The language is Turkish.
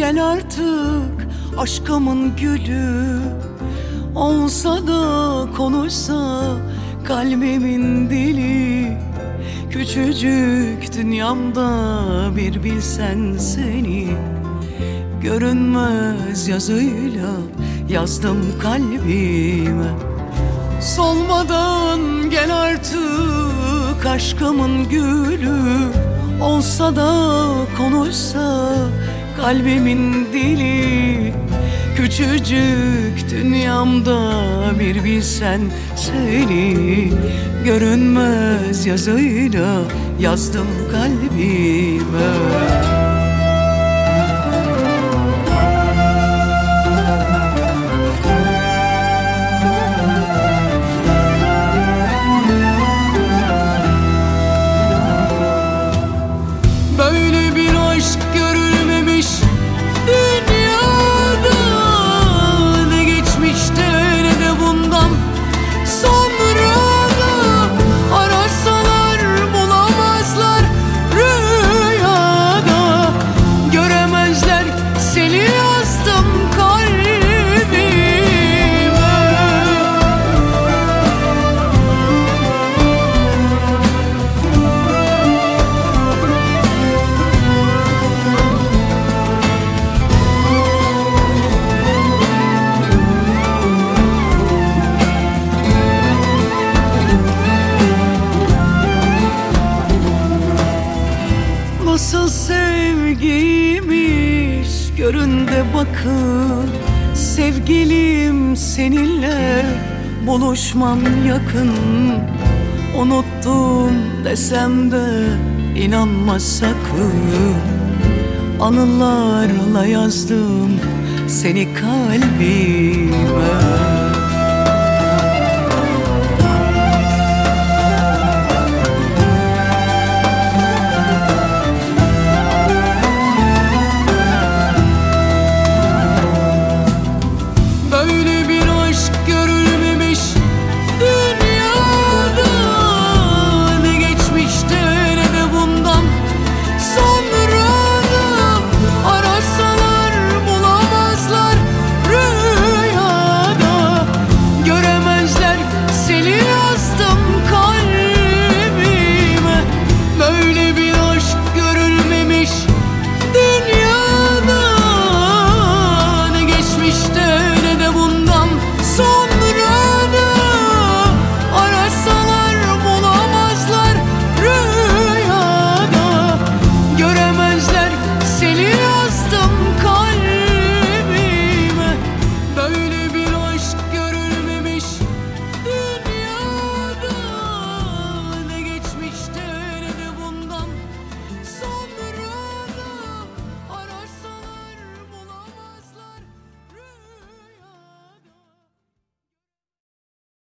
gel artık aşkımın gülü. Olsa da konuşsa kalbimin dili. Küçücük dünyamda bir bilsen seni. Görünmez yazıyla yazdım kalbime. Solmadan gel artık aşkımın gülü. Olsa da konuşsa kalbimin dili. Küçücük dünyamda bir bilsen seni. Görünmez yazıyla yazdım kalbime. Böyle bir aşk görülmemiş dünyada. Ne geçmişte ne de bundan sonra da. Arasalar bulamazlar rüyada. Göremezler seni yazdım kalbime. Nasıl sevgiymiş görün de bakın. Sevgilim seninle buluşmam yakın. Unuttum desem de inanma sakın. Anılarla yazdım seni kalbime.